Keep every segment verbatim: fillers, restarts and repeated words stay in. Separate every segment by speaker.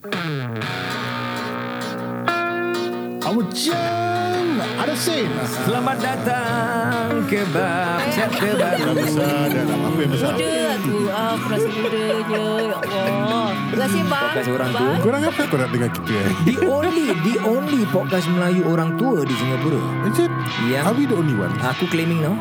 Speaker 1: Hujan ada sen.
Speaker 2: Selamat datang ke bab chapter baru.
Speaker 1: Besar dalam apa yang besar?
Speaker 3: Muda aku. Ah, aku rasa mudanya. Ya Allah. Terima kasih bang.
Speaker 2: Podcast orang tua.
Speaker 1: Korang apa kau nak dengar kita eh?
Speaker 2: The only The only podcast Melayu orang tua di Singapura.
Speaker 1: Is it?
Speaker 2: Ya.
Speaker 1: Are we the only one?
Speaker 2: Aku claiming now.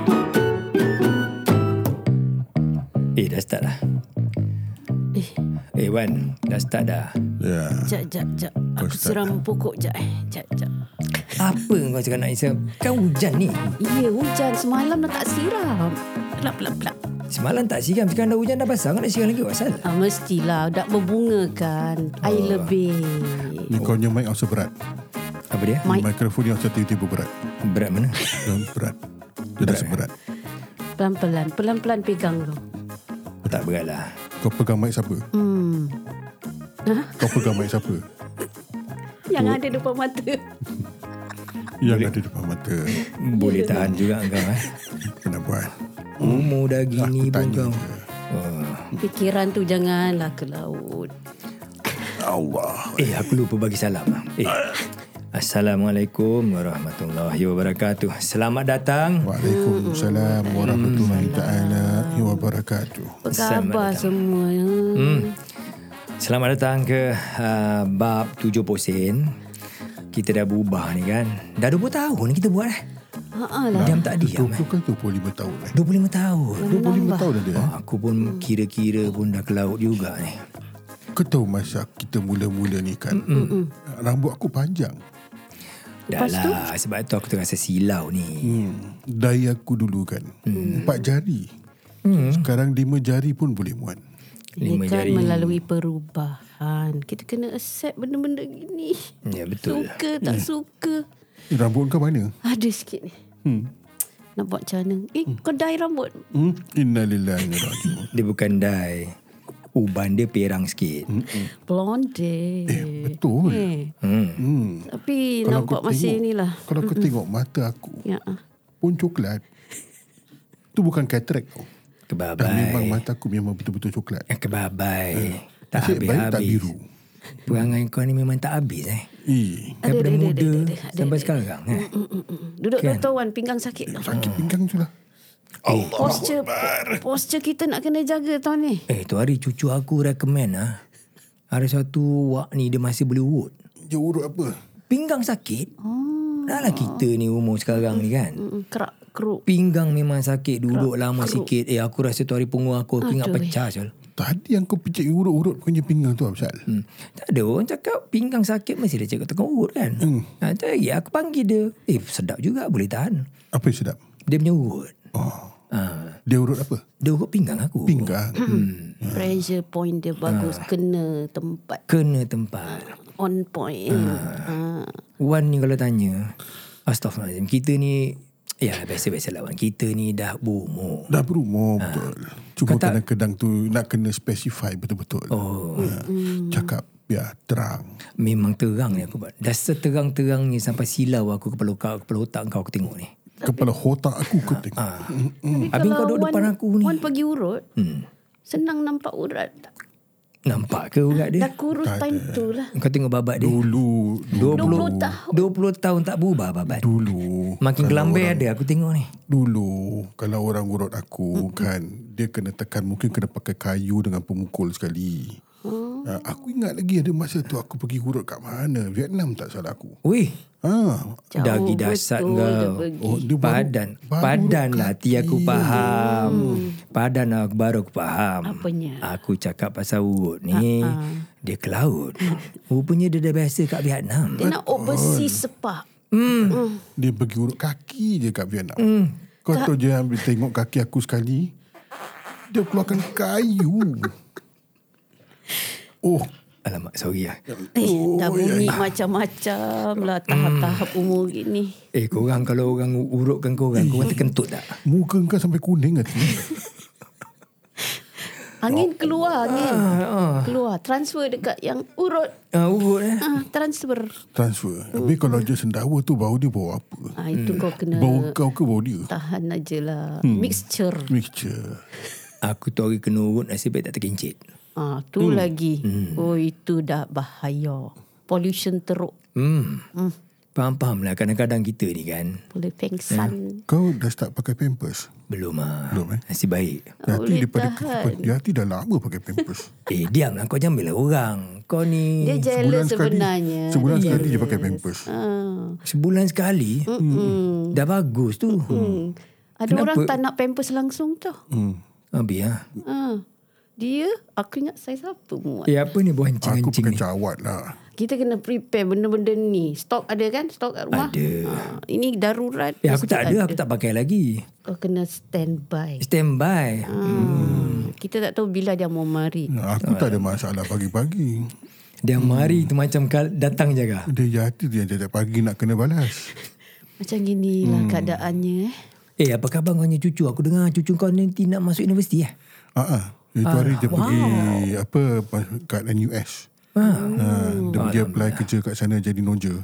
Speaker 2: Eh dah start dah.
Speaker 3: Eh,
Speaker 2: Eh Wan, dah start dah.
Speaker 1: Ya.
Speaker 3: jap, jap, jap.
Speaker 1: Kau
Speaker 3: Aku
Speaker 1: start
Speaker 3: seram pokok jap eh. Jap, jap.
Speaker 2: Apa kau cakap nak isap? Kan hujan ni.
Speaker 3: Ya, hujan. Semalam dah tak siram. Pelak, pelak, pelak.
Speaker 2: Semalam tak siram. Sekarang dah hujan dah basah. Kau nak siram lagi pasal?
Speaker 3: Ah, mestilah. Dah berbunga kan. Air
Speaker 2: Oh.
Speaker 3: lebih.
Speaker 1: Ni kau punya mic rasa berat.
Speaker 2: Apa dia?
Speaker 3: Mic.
Speaker 1: Mikrofon ni rasa tiba-tiba berat.
Speaker 2: Berat mana?
Speaker 1: Dan berat. Dia rasa berat.
Speaker 3: Pelan-pelan. Pelan-pelan pegang tu.
Speaker 2: Tak berat lah.
Speaker 1: Kau pegang mic siapa?
Speaker 3: Hmm.
Speaker 1: Kau pegang mic siapa?
Speaker 3: Yang ada depan mata.
Speaker 1: Yang ada depan mata.
Speaker 2: Boleh tahan juga kau eh.
Speaker 1: Kena buat.
Speaker 2: Umur dah gini
Speaker 1: Aku
Speaker 2: pun
Speaker 1: tanya
Speaker 2: kau.
Speaker 1: je.
Speaker 2: Oh.
Speaker 3: Fikiran tu janganlah ke laut.
Speaker 1: Allah.
Speaker 2: Eh aku lupa bagi salam. Eh Assalamualaikum warahmatullahi wabarakatuh. Selamat datang.
Speaker 1: Waalaikumsalam warahmatullahi taala wabarakatuh.
Speaker 3: Apa khabar semua?
Speaker 2: Hmm. Selamat datang ke uh, bab tujuh sen. Kita dah berubah ni kan. Dah dua puluh tahun kita buat eh.
Speaker 3: Haa lah.
Speaker 2: Diam tak diam
Speaker 1: dua
Speaker 2: eh.
Speaker 1: puluh kan dua puluh lima tahun eh.
Speaker 2: dua puluh lima tahun.
Speaker 1: dua puluh lima tahun dah dia.
Speaker 2: Oh, aku pun kira-kira pun dah ke laut juga ni.
Speaker 1: Kau tahu masa kita mula-mula ni kan, Mm-mm. rambut aku panjang.
Speaker 2: Dah
Speaker 3: Lepas tu?
Speaker 2: lah. Sebab tu aku terasa silau ni.
Speaker 1: Hmm. Dari aku dulu kan,
Speaker 2: Hmm.
Speaker 1: empat jari. Sekarang lima jari pun boleh muat.
Speaker 2: Lima
Speaker 3: Ini kan
Speaker 2: jari.
Speaker 3: melalui perubahan. Kita kena accept benda-benda gini.
Speaker 2: Ya betul.
Speaker 3: Suka tak suka.
Speaker 1: Eh, rambut kau mana?
Speaker 3: Ada sikit ni.
Speaker 1: Hmm.
Speaker 3: Nak buat macam mana? Eh, kau dye rambut.
Speaker 1: Hmm? Innalillahi wa inna
Speaker 2: Dia bukan dye. Uban dia perang sikit.
Speaker 3: Blonde.
Speaker 1: Eh, betul.
Speaker 3: Eh,
Speaker 2: Hmm.
Speaker 1: Hmm.
Speaker 3: tapi
Speaker 1: Kalau
Speaker 3: nampak
Speaker 1: kau
Speaker 3: masih
Speaker 1: tengok-
Speaker 3: inilah.
Speaker 1: Kalau kau tengok mata aku
Speaker 3: Ya. ah.
Speaker 1: pun coklat. Tu bukan cataract tau. Dan memang
Speaker 2: Kebabai.
Speaker 1: mata aku memang betul-betul coklat.
Speaker 2: Kebabai. Tak
Speaker 1: Nasib baik tak
Speaker 2: habis-habis.
Speaker 1: biru.
Speaker 2: Perangai kau ni memang tak habis eh.
Speaker 1: Eh,
Speaker 3: Ada,
Speaker 2: Daripada
Speaker 3: ada, ada,
Speaker 2: muda
Speaker 3: ada, ada, ada,
Speaker 2: sampai
Speaker 3: ada.
Speaker 2: sekarang eh.
Speaker 3: Mm, mm, mm. Duduk
Speaker 2: Kan?
Speaker 3: doktor Wan, pinggang sakit.
Speaker 1: sakit pinggang tu lah.
Speaker 2: Eh,
Speaker 3: Posture, posture kita nak kena jaga tahun ni.
Speaker 2: eh tu hari cucu aku recommend ah. Ada satu wak ni dia masih boleh urut.
Speaker 1: Dia urut apa?
Speaker 2: Pinggang sakit.
Speaker 3: Oh.
Speaker 2: Dah lah kita ni umur sekarang ni kan.
Speaker 3: Mm, kerak, keruk.
Speaker 2: Pinggang memang sakit. Duduk lama sikit. Eh aku rasa tu hari punggung aku. Aku ingat
Speaker 3: Aduh,
Speaker 2: pecah Syul.
Speaker 1: Tadi yang kau pijak urut-urut punya pinggang tu apa Syal?
Speaker 2: Hmm. Tak ada orang cakap pinggang sakit mesti dia cakap tukang urut kan.
Speaker 1: Hmm.
Speaker 2: Ha, tu lagi aku panggil dia. Eh sedap juga boleh tahan.
Speaker 1: Apa yang sedap?
Speaker 2: Dia punya urut.
Speaker 1: Oh.
Speaker 2: Ha,
Speaker 1: Dia urut apa?
Speaker 2: dia urut pinggang aku.
Speaker 1: Pinggang.
Speaker 3: Hmm. Pressure point dia bagus. Kena tempat.
Speaker 2: Kena tempat.
Speaker 3: On point. Ha.
Speaker 2: Wan ni kalau tanya, astaghfirullahaladzim, kita ni, ya biasa-biasa lah Wan. Kita ni dah berumur.
Speaker 1: Dah berumur betul. Cuma
Speaker 2: Kau tak-
Speaker 1: kadang-kadang tu nak kena specify betul-betul.
Speaker 2: Oh,
Speaker 1: Ha. Cakap biar terang.
Speaker 2: memang terang ni aku buat. Dah seterang-terangnya sampai silau aku kepala otak, kepala otak kau aku tengok ni.
Speaker 1: Kepala otak aku kau tengok.
Speaker 2: Ha.
Speaker 3: Tapi
Speaker 2: Habis kau duduk
Speaker 3: Wan-
Speaker 2: depan aku ni.
Speaker 3: Wan pergi urut.
Speaker 2: Hmm.
Speaker 3: Senang nampak urat.
Speaker 2: Nampak ke urat dia?
Speaker 3: Dah kurus time tu lah.
Speaker 2: Kau tengok babat dia.
Speaker 1: Dulu,
Speaker 2: dua puluh,
Speaker 3: dua puluh tahun.
Speaker 2: dua puluh tahun tak berubah babat.
Speaker 1: dulu.
Speaker 2: Makin
Speaker 1: kalau
Speaker 2: gelambai
Speaker 1: orang-
Speaker 2: ada aku tengok ni.
Speaker 1: Dulu kalau orang urut aku kan, dia kena tekan, mungkin kena pakai kayu dengan pemukul sekali.
Speaker 3: Oh.
Speaker 1: Ha, aku ingat lagi ada masa tu aku pergi urut kat mana? Vietnam tak salah aku.
Speaker 2: Weh,
Speaker 1: Ha,
Speaker 3: Jauh
Speaker 2: dagi dasar
Speaker 3: betul dia
Speaker 2: kau.
Speaker 3: pergi.
Speaker 1: oh dia baru-
Speaker 2: Padan.
Speaker 1: baru
Speaker 2: Padan
Speaker 1: urut
Speaker 2: lah hati aku
Speaker 1: kaki.
Speaker 2: faham. Padan lah aku baru aku faham.
Speaker 3: Apanya?
Speaker 2: Aku cakap pasal urut ni. Dia ke laut. Rupanya dia dah biasa kat Vietnam.
Speaker 3: Dia nak overseas sepak.
Speaker 2: Hmm.
Speaker 1: Dia pergi urut kaki je kat Vietnam.
Speaker 2: Hmm.
Speaker 1: Kau tahu je ambil tengok kaki aku sekali, dia keluarkan kayu. Oh,
Speaker 2: Alamak, sorry lah.
Speaker 3: Eh, dah
Speaker 1: Oh,
Speaker 3: bunyi macam-macam lah tahap-tahap umur gini.
Speaker 2: Eh, korang kalau orang urutkan korang, korang terkentut tak?
Speaker 1: muka kau sampai kuning hati.
Speaker 3: Angin keluar, angin.
Speaker 2: Ah,
Speaker 3: Keluar. Transfer dekat yang urut.
Speaker 2: ah, urut eh.
Speaker 3: Ah, transfer.
Speaker 1: Transfer. Tapi kalau dia sendawa tu bau dia bau apa?
Speaker 3: Ah, itu kau kena
Speaker 1: Bau kau ke bau dia?
Speaker 3: tahan aja lah. Mixture.
Speaker 1: Mixture.
Speaker 2: Aku tu hari kena urut, nasib baik tak terkincit.
Speaker 3: Ah, tu hmm. lagi. Hmm. Oh, itu dah bahaya. Pollution teruk.
Speaker 2: Hmm. hmm. Faham-faham lah kadang-kadang kita ni kan.
Speaker 3: Boleh pengsan.
Speaker 1: Eh, kau dah start pakai Pampers?
Speaker 2: Belum lah.
Speaker 1: Belum eh?
Speaker 2: Nasib baik.
Speaker 1: Yati daripada kecil, Yati dah lama pakai Pampers.
Speaker 2: Eh, diam lah. Kau jangan bela orang. Kau ni...
Speaker 3: Dia jealous sebenarnya.
Speaker 1: Sekali, sebulan
Speaker 3: dia
Speaker 1: sekali
Speaker 3: jealous.
Speaker 1: dia pakai Pampers.
Speaker 3: Ah.
Speaker 2: Sebulan sekali?
Speaker 3: Mm-mm.
Speaker 2: Dah bagus tu.
Speaker 3: Hmm. Ada
Speaker 2: Kenapa?
Speaker 3: orang tak nak Pampers langsung tau.
Speaker 1: Hmm.
Speaker 2: Habis lah.
Speaker 3: Ah. Dia, aku ingat saiz apa muat.
Speaker 2: Eh, apa ni buah
Speaker 1: Aku
Speaker 2: hancing-hancing
Speaker 1: pakai
Speaker 2: ni?
Speaker 1: cawat lah.
Speaker 3: Kita kena prepare benda-benda ni. Stok ada kan? Stok kat rumah?
Speaker 2: Ada.
Speaker 3: Ah, ini darurat.
Speaker 2: Eh, aku
Speaker 3: mesti
Speaker 2: tak ada. Aku tak pakai lagi.
Speaker 3: Kau kena standby.
Speaker 2: Standby.
Speaker 3: Hmm. Kita tak tahu bila dia mau mari.
Speaker 1: Aku tak ada masalah pagi-pagi.
Speaker 2: Dia mari tu macam kal- datang je kah?
Speaker 1: Dia Yati tu yang setiap pagi nak kena balas.
Speaker 3: Macam ginilah hmm. keadaannya. Eh.
Speaker 2: Eh, apa khabar kau punya cucu? Aku dengar cucu kau nanti nak masuk universiti eh?
Speaker 1: Ah, ah. Itu hari dia
Speaker 2: wow.
Speaker 1: pergi apa kat N U S.
Speaker 2: Ah.
Speaker 1: Ha, dia pergi apply kerja kat sana jadi noja.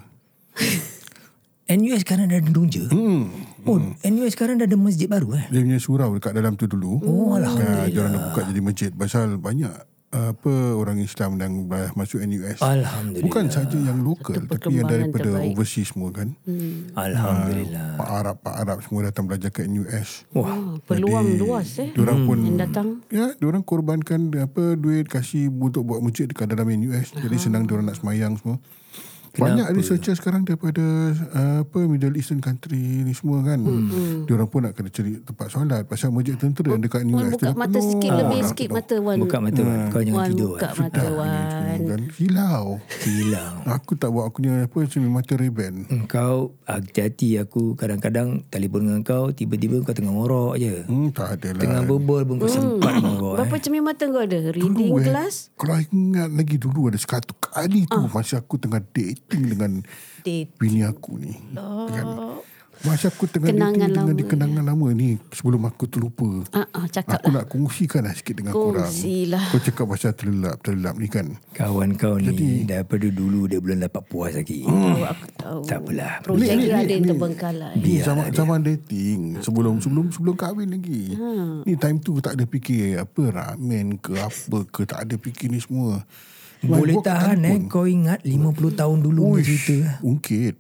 Speaker 2: N U S sekarang dah ada donja?
Speaker 1: Hmm.
Speaker 2: Oh, N U S sekarang dah ada masjid baru eh?
Speaker 1: Dia punya surau dekat dalam tu dulu.
Speaker 2: Oh, alhamdulillah.
Speaker 1: Dia orang dah buka jadi masjid. Pasal banyak apa orang Islam yang masuk N U S.
Speaker 2: Alhamdulillah.
Speaker 1: Bukan saja yang lokal,
Speaker 3: Satu
Speaker 1: tapi yang daripada
Speaker 3: terbaik.
Speaker 1: overseas semua kan.
Speaker 2: Hmm. Alhamdulillah.
Speaker 1: Ha, Pak Arab, Pak Arab semua datang belajar kat N U S.
Speaker 2: Wah.
Speaker 3: Oh, peluang
Speaker 1: Jadi,
Speaker 3: luas eh.
Speaker 1: Diorang pun
Speaker 3: yang datang.
Speaker 1: ya, diorang korbankan apa duit kasih untuk buat masjid dekat dalam N U S. Jadi senang diorang nak semayang semua. Banyak
Speaker 2: Kenapa?
Speaker 1: researcher sekarang daripada uh, apa Middle Eastern country ni semua kan. Hmm. Diorang pun nak kena cari tempat solat pasal masjid tentera yang dekat N U S
Speaker 3: Wan, buka
Speaker 1: tu dah
Speaker 3: mata
Speaker 1: penuh.
Speaker 3: sikit, lebih
Speaker 1: Dah
Speaker 3: sikit
Speaker 1: penuh.
Speaker 3: mata Wan.
Speaker 2: Buka mata Wan. Kau jangan
Speaker 3: Wan,
Speaker 2: tidur.
Speaker 3: buka
Speaker 2: Wan.
Speaker 3: mata Wan.
Speaker 1: Kan hilau.
Speaker 2: Hilang.
Speaker 1: Aku tak buat aku punya apa cermin mata Ray-Ban.
Speaker 2: Kau hati-hati aku kadang-kadang telefon dengan kau tiba-tiba kau tengah ngorok je.
Speaker 1: Hmm, tak ada lah.
Speaker 2: Tengah berbual pun kau sempat ngorok.
Speaker 3: Berapa
Speaker 2: Eh.
Speaker 3: cermin mata kau ada? Reading
Speaker 1: Dulu, eh,
Speaker 3: class?
Speaker 1: Kalau ingat lagi dulu ada sekatu kali tu masa aku tengah dating dengan
Speaker 3: Date.
Speaker 1: bini aku ni. Kan? Masa aku tengah
Speaker 3: Kenangan
Speaker 1: dating dengan
Speaker 3: lama,
Speaker 1: dia kenangan lama ni sebelum aku terlupa.
Speaker 3: Ah, ah, cakap
Speaker 1: Aku
Speaker 3: lah.
Speaker 1: nak kongsikan lah sikit dengan korang.
Speaker 3: Kongsilah.
Speaker 1: Kau cakap pasal terlelap, terlelap ni kan.
Speaker 2: Kawan kau ni
Speaker 1: Jadi-
Speaker 2: daripada dulu dia belum dapat puas lagi.
Speaker 3: Tahu, aku tahu.
Speaker 2: Tak apalah.
Speaker 3: Projek
Speaker 1: Ni, ni,
Speaker 3: dia
Speaker 1: ni,
Speaker 3: ada yang
Speaker 1: ni.
Speaker 3: terbengkalai.
Speaker 1: Ni zaman, zaman dating sebelum sebelum sebelum kahwin lagi.
Speaker 3: Ha.
Speaker 1: Ni time tu tak ada fikir apa ramen ke apa ke, tak ada fikir ni semua.
Speaker 2: Boleh
Speaker 1: Buat kat
Speaker 2: tahan eh.
Speaker 1: telefon.
Speaker 2: Kau ingat lima puluh tahun dulu punya
Speaker 1: Uish,
Speaker 2: cerita.
Speaker 1: ungkit.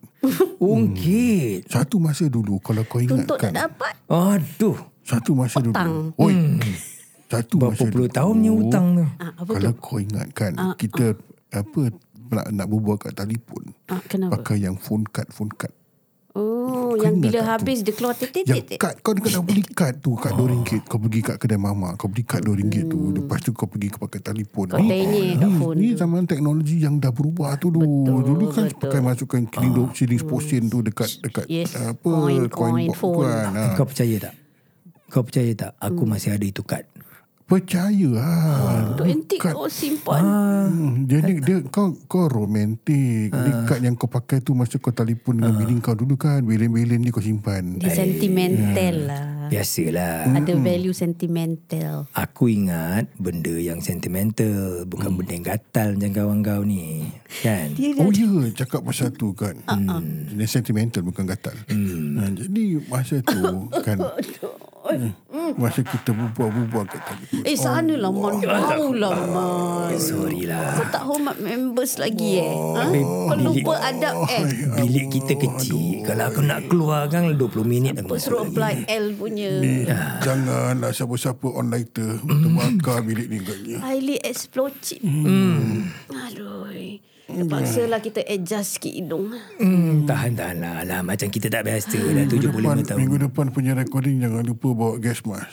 Speaker 2: Ungkit.
Speaker 1: Satu masa dulu kalau kau ingat
Speaker 3: Tuntut
Speaker 1: kan.
Speaker 3: tak dapat.
Speaker 2: Aduh.
Speaker 1: Satu masa
Speaker 3: Hutang.
Speaker 1: dulu. Oi. Satu
Speaker 2: Berapa
Speaker 1: masa
Speaker 2: puluh
Speaker 1: dulu.
Speaker 2: tahun punya hutang tu.
Speaker 3: Ah, apa
Speaker 1: Kalau
Speaker 3: tu?
Speaker 1: kau ingat kan, kita apa nak, nak berbual kat telefon.
Speaker 3: Ah, kenapa?
Speaker 1: Pakai yang phone card, phone card.
Speaker 3: Oh,
Speaker 1: Kau
Speaker 3: yang
Speaker 1: ingat
Speaker 3: bila
Speaker 1: tak
Speaker 3: habis dia keluar titik
Speaker 1: Yang
Speaker 3: titik.
Speaker 1: kad, kau nak beli kad tu, kad dua ringgit. Kau pergi kat kedai mama, kau beli kad dua ringgit tu. Lepas tu kau pergi ke pakai telefon.
Speaker 3: Kau tenyek kat
Speaker 1: Ni-
Speaker 3: phone
Speaker 1: Ni
Speaker 3: tu.
Speaker 1: zaman teknologi yang dah berubah tu dulu.
Speaker 3: Betul,
Speaker 1: Dulu kan
Speaker 3: betul.
Speaker 1: pakai masukkan kilin shilling posen tu dekat dekat
Speaker 3: Yes,
Speaker 1: apa
Speaker 3: coin,
Speaker 1: coin
Speaker 3: coin,
Speaker 1: box tu
Speaker 3: phone.
Speaker 1: kan. Ha.
Speaker 2: Kau percaya tak? Kau percaya tak? Aku masih ada itu kad.
Speaker 1: Percaya lah.
Speaker 3: Untuk antik
Speaker 1: Kad.
Speaker 3: kau simpan.
Speaker 1: Hmm, jadi dia kau kau romantik. Ni kad yang kau pakai tu masa kau telefon dengan bini kau dulu kan. Belen-belen ni kau simpan.
Speaker 3: Dia sentimental lah.
Speaker 2: Biasalah.
Speaker 3: Ada value sentimental.
Speaker 2: Aku ingat benda yang sentimental. Bukan benda yang gatal macam kawan kau ni. Kan?
Speaker 3: Dia
Speaker 1: Oh ya, cakap pasal tu kan. Hmm. Dia sentimental bukan gatal. Hmm. Ha, jadi masa tu kan. Hmm. Masa kita berbual-bual kat telefon.
Speaker 3: Eh, sana lah, Man. Mau lah, Man.
Speaker 2: Sorry lah.
Speaker 3: Kau tak hormat members lagi eh. Ha?
Speaker 2: Habis
Speaker 3: Kau lupa adab eh.
Speaker 2: Bilik kita kecil. Kalau aku nak keluar kan dua puluh minit aku
Speaker 3: Kau
Speaker 2: masuk
Speaker 3: suruh
Speaker 2: lagi.
Speaker 3: apply L punya.
Speaker 1: Ni, janganlah siapa-siapa on lighter. Terbakar bilik ni katnya.
Speaker 3: Highly explosive. Hmm. Aduh. Terpaksa lah kita adjust sikit hidung.
Speaker 2: Hmm, tahan-tahan lah. Alah, macam kita tak biasa dah tujuh puluh lima
Speaker 1: Depan,
Speaker 2: tahun.
Speaker 1: minggu depan punya recording jangan lupa bawa gas mask.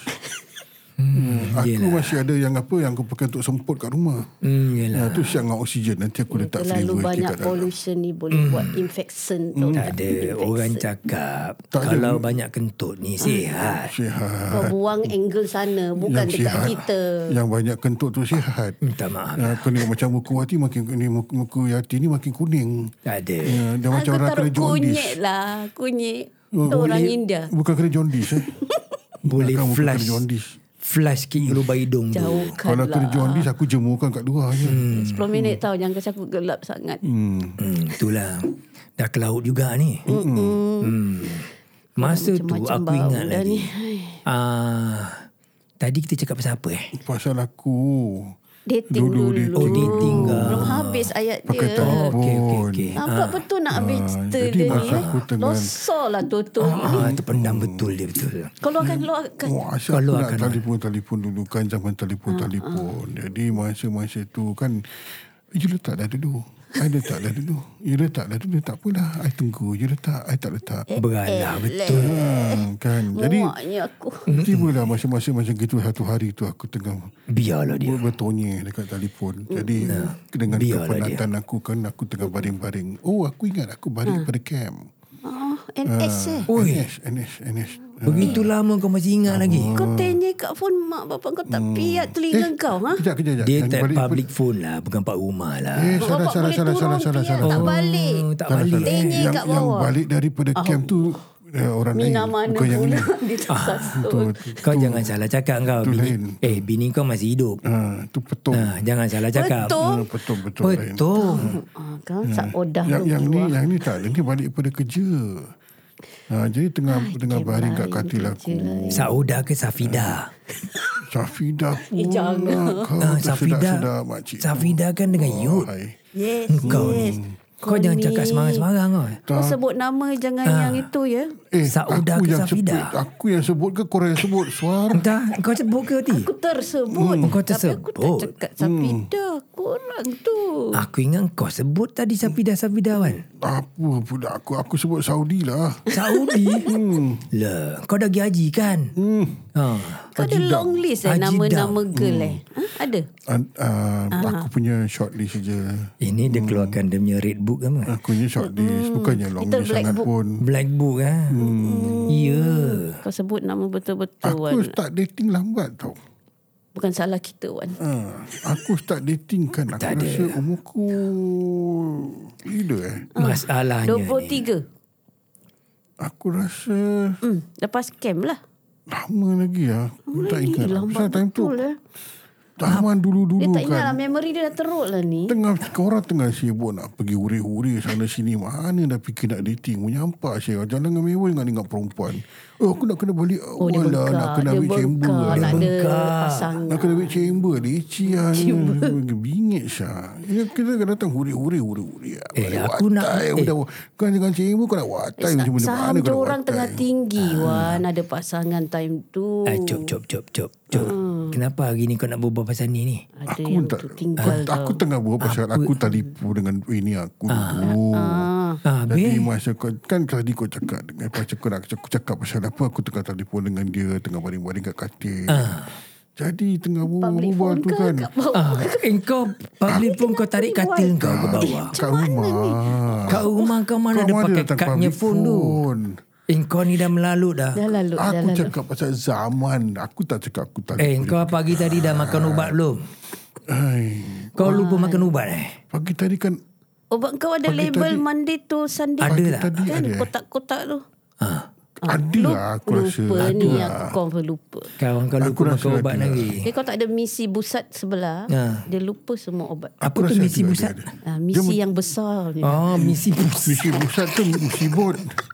Speaker 1: Hmm, aku
Speaker 2: yelah.
Speaker 1: masih ada yang apa yang aku pakai untuk semput kat rumah.
Speaker 2: Hmm, yelah.
Speaker 1: Ha, tu siap dengan oksigen. Nanti aku letak
Speaker 3: Terlalu
Speaker 1: flavor
Speaker 3: banyak
Speaker 1: sikit kat dalam.
Speaker 3: pollution ni boleh buat infection tu.
Speaker 2: Tak ada. Orang cakap
Speaker 1: Tak ada.
Speaker 2: kalau banyak kentut ni sihat.
Speaker 1: Sihat.
Speaker 3: Kau buang angle sana, bukan
Speaker 1: Yang
Speaker 3: dekat
Speaker 1: sihat.
Speaker 3: kita.
Speaker 1: Yang banyak kentut tu sihat.
Speaker 2: Minta maaf.
Speaker 1: Ha, kau tengok macam muka Wati makin ni muka, muka Yati ni makin kuning.
Speaker 2: Tak ada.
Speaker 1: Ya, dia macam
Speaker 3: Aku
Speaker 1: orang
Speaker 3: taruh
Speaker 1: kena jaundice.
Speaker 3: kunyit lah. Kunyit.
Speaker 1: Oh,
Speaker 3: Tu orang
Speaker 2: boleh.
Speaker 3: India.
Speaker 1: Bukan kena jaundice eh.
Speaker 2: Boleh
Speaker 1: Bukan muka
Speaker 2: flash.
Speaker 1: kena jaundice.
Speaker 2: Flash sikit lubang hidung tu.
Speaker 3: Jauhkan
Speaker 1: Kalau
Speaker 3: lah.
Speaker 1: kena jaundice aku jemurkan kat luar je. Hmm.
Speaker 3: sepuluh minit tau. Jangan kasi aku gelap sangat.
Speaker 1: Hmm.
Speaker 2: Hmm, itulah. Dah ke laut juga ni. Hmm. Masa tu
Speaker 3: Macam-macam
Speaker 2: aku
Speaker 3: bau
Speaker 2: ingat
Speaker 3: dah
Speaker 2: lagi.
Speaker 3: ni.
Speaker 2: Ah, tadi kita cakap pasal apa eh?
Speaker 1: Pasal aku
Speaker 3: Dating
Speaker 1: Dulu
Speaker 3: dulu.
Speaker 1: dating.
Speaker 2: Oh, dating ke?
Speaker 3: Belum habis ayat
Speaker 1: Pakai
Speaker 3: dia.
Speaker 1: telefon.
Speaker 2: Okey, okey, okey.
Speaker 3: Nampak betul nak habis
Speaker 1: Ah,
Speaker 3: cerita
Speaker 1: jadi
Speaker 3: dia ni.
Speaker 1: masa
Speaker 3: Eh.
Speaker 1: aku tengah-
Speaker 3: Losor lah Toto ni.
Speaker 2: Ah, terpendam betul dia betul.
Speaker 3: Keluarkan, keluarkan.
Speaker 1: Wah, asyik
Speaker 2: Kalau
Speaker 1: aku nak
Speaker 2: akan-
Speaker 1: telefon-telefon dulu kan zaman telefon-telefon. Jadi masa-masa tu kan you letak dah dulu. I letak dah dulu. You letak dah dulu. Tak apalah. I tunggu. You letak. I tak letak.
Speaker 2: Beralah betul.
Speaker 1: Ha, kan. Jadi
Speaker 3: Muaknya aku.
Speaker 1: tibalah masa-masa macam gitu satu hari tu aku tengah
Speaker 2: Biarlah dia.
Speaker 1: ber- bertonyeh dekat telefon. Jadi dengan
Speaker 2: Biarlah
Speaker 1: kepenatan aku kan aku tengah baring-baring. Oh, aku ingat aku baring pada camp.
Speaker 3: Oh, N S eh.
Speaker 2: Oi.
Speaker 1: N S, N S, N S.
Speaker 2: Begitu lama kau masih ingat lagi.
Speaker 3: Kau tanya kat phone mak bapak kau tak piat telinga kau ha?
Speaker 1: Kejap, kejap, kejap.
Speaker 2: Dia
Speaker 1: Yang
Speaker 2: tak
Speaker 1: balik-
Speaker 2: public phone lah, bukan pak rumah lah.
Speaker 1: Eh,
Speaker 3: Mak
Speaker 1: salah,
Speaker 3: bapak
Speaker 1: salah,
Speaker 3: boleh
Speaker 1: salah,
Speaker 3: turun
Speaker 1: salah, salah,
Speaker 3: piat,
Speaker 1: salah.
Speaker 3: tak balik.
Speaker 2: Oh, tak
Speaker 1: Salah,
Speaker 2: balik.
Speaker 1: salah.
Speaker 3: Tanya
Speaker 1: Yang,
Speaker 3: kat
Speaker 1: yang
Speaker 3: bawah.
Speaker 1: balik daripada camp tu eh, orang
Speaker 3: Mina
Speaker 1: lain.
Speaker 3: mana
Speaker 1: Bukan yang
Speaker 3: pula
Speaker 1: ni.
Speaker 3: dia terkasut.
Speaker 1: Tu,
Speaker 2: Kau jangan salah cakap kau.
Speaker 1: tu
Speaker 2: Bini,
Speaker 1: lain.
Speaker 2: eh, bini kau masih hidup.
Speaker 1: Ha, tu petung.
Speaker 2: Ha, jangan salah cakap.
Speaker 3: Betul.
Speaker 1: Ha, betul, betul. lain.
Speaker 2: Betul.
Speaker 3: Ah, kan sak odah
Speaker 1: Yang,
Speaker 3: tu
Speaker 1: yang ni,
Speaker 3: keluar.
Speaker 1: yang ni tak. Dia balik pada kerja. Ha, jadi tengah tengah baring kat katil aku.
Speaker 2: Sauda ke Safida?
Speaker 1: Safida
Speaker 3: Eh, jangan.
Speaker 1: pula. Kau
Speaker 2: Ah,
Speaker 1: tersedak-sedak
Speaker 2: Safida.
Speaker 1: makcik.
Speaker 2: Safida kan dengan Yud.
Speaker 1: Hai.
Speaker 3: Yes,
Speaker 2: Kau
Speaker 3: yes.
Speaker 2: ni. Kau jangan
Speaker 3: ni.
Speaker 2: cakap sembarang-sembarang kau.
Speaker 3: Kau sebut nama jangan yang itu ya.
Speaker 1: Eh,
Speaker 2: Sauda
Speaker 1: aku
Speaker 2: ke
Speaker 1: yang
Speaker 2: Safida?
Speaker 1: sebut, aku yang sebut ke korang yang sebut? Suara.
Speaker 2: Entah, kau sebut ke ti?
Speaker 3: Aku tersebut.
Speaker 2: Hmm, kau
Speaker 3: Tapi aku tak
Speaker 2: tersebut.
Speaker 3: cakap Safida. Korang tu.
Speaker 2: Aku ingat kau sebut tadi Safida-Safida kan?
Speaker 1: Apa pula aku? Aku sebut Saudi lah.
Speaker 2: Saudi?
Speaker 1: Hmm.
Speaker 2: Lah, kau dah pergi haji kan?
Speaker 1: Hmm.
Speaker 2: Ha.
Speaker 3: Kau ada
Speaker 1: Haji
Speaker 3: long list eh
Speaker 2: Haji
Speaker 3: nama-nama
Speaker 2: Dam.
Speaker 3: girl eh. Ha? Ada?
Speaker 1: Uh, uh, aku punya short list saja.
Speaker 2: Ini dia keluarkan dia punya red book kan?
Speaker 1: Aku punya short list. Bukannya long
Speaker 3: Kita
Speaker 1: list
Speaker 3: black
Speaker 1: sangat
Speaker 3: book.
Speaker 1: pun.
Speaker 2: Black book kan? Ya.
Speaker 3: Kau sebut nama betul-betul
Speaker 1: Aku
Speaker 3: Wan.
Speaker 1: start dating lambat tau.
Speaker 3: Bukan salah kita Wan.
Speaker 1: Uh, aku start dating kan. Aku
Speaker 2: Tak ada.
Speaker 1: rasa umurku bila eh.
Speaker 2: Masalahnya
Speaker 3: dua puluh
Speaker 2: ni.
Speaker 3: tiga.
Speaker 1: Aku rasa
Speaker 3: Hmm, lepas camp lah.
Speaker 1: lama lagi lah. Aku tak ingat. Pasal
Speaker 3: Lambat
Speaker 1: time tu.
Speaker 3: betul eh.
Speaker 1: Zaman dulu-dulu
Speaker 3: Dia tak ingat lah.
Speaker 1: kan.
Speaker 3: Memory dia dah teruk lah ni.
Speaker 1: Tengah korang tengah sibuk nak pergi uri-uri sana sini. Mana dah fikir nak dating. Menyampak saya. Jalan dengan mewah dengan dengan perempuan. Oh, aku nak kena balik.
Speaker 3: Oh dia
Speaker 1: Walah,
Speaker 3: bengkak.
Speaker 1: nak kena
Speaker 3: Dia
Speaker 1: ambil chamber.
Speaker 3: bengkak. Nak ada
Speaker 2: bengkak.
Speaker 3: pasangan.
Speaker 1: Nak kena ambil chamber. Leci lah. Bingit Syah. Ya, kita akan datang huri-huri. Huri-huri.
Speaker 2: Eh, aku nak- eh.
Speaker 1: Kan dengan chamber kau nak watai. macam mana
Speaker 3: Saham
Speaker 1: mana kau
Speaker 3: dia
Speaker 1: nak
Speaker 3: orang
Speaker 1: watai.
Speaker 3: tengah tinggi Wan. Ada pasangan time tu.
Speaker 2: Ah, cop, cop, cop, cop, cop. Kenapa hari ni kau nak berbual pasal ni ni?
Speaker 3: Ada
Speaker 1: Aku
Speaker 3: yang
Speaker 1: tak.
Speaker 3: tu tinggal
Speaker 1: Aku, aku
Speaker 3: tau.
Speaker 1: tengah buat pasal aku terlipu dengan ini aku dulu.
Speaker 3: Ah.
Speaker 2: Ah,
Speaker 1: Jadi
Speaker 2: be.
Speaker 1: masa kau, kan tadi kau cakap dengan pasal kau nak aku cakap pasal apa aku tengah telefon dengan dia tengah baring-baring kat katil.
Speaker 2: Ah.
Speaker 1: Jadi tengah
Speaker 3: Public
Speaker 1: berbual
Speaker 3: phone
Speaker 1: tu
Speaker 3: ke
Speaker 1: kan
Speaker 3: kat bawah?
Speaker 2: Ah, eh, kau public pun kau tarik katil kau ke bawah.
Speaker 1: kat rumah.
Speaker 2: Kat rumah kau mana ada
Speaker 1: Kau
Speaker 2: pakai
Speaker 1: datang
Speaker 2: kadnya
Speaker 1: public
Speaker 2: phone tu? Eh, kau ni dah melalut dah.
Speaker 3: Dah lalu, dah
Speaker 1: Aku
Speaker 3: lalu.
Speaker 1: cakap pasal zaman. Aku tak cakap aku tak
Speaker 2: Eh,
Speaker 1: boleh.
Speaker 2: kau pagi tadi dah makan ubat belum?
Speaker 1: Ai,
Speaker 2: Kau lupa makan ubat eh?
Speaker 1: pagi tadi kan
Speaker 3: Obat kau ada
Speaker 1: Pagi
Speaker 3: label
Speaker 1: tadi-
Speaker 3: Monday to Sunday.
Speaker 2: Ada
Speaker 1: pagi
Speaker 2: tak?
Speaker 1: tadi
Speaker 3: Kan
Speaker 1: ada. eh?
Speaker 3: kotak-kotak tu.
Speaker 2: Ah,
Speaker 1: Ada lah aku rasa.
Speaker 3: Lupa
Speaker 1: Ada
Speaker 3: ni
Speaker 1: lah.
Speaker 3: aku confirm lupa.
Speaker 2: kawan kau
Speaker 1: Aku
Speaker 2: lupa
Speaker 1: rasa
Speaker 2: makan ubat
Speaker 1: ada.
Speaker 2: lagi.
Speaker 3: Dia kau tak ada misi busat sebelah.
Speaker 2: Ah.
Speaker 3: Dia lupa semua obat.
Speaker 2: Apa tu
Speaker 1: rasa
Speaker 2: misi
Speaker 1: ada,
Speaker 2: pusat?
Speaker 1: ada, ada.
Speaker 3: Ah, misi yang besar ni.
Speaker 2: Oh, misi pusat.
Speaker 1: Misi pusat tu musibot.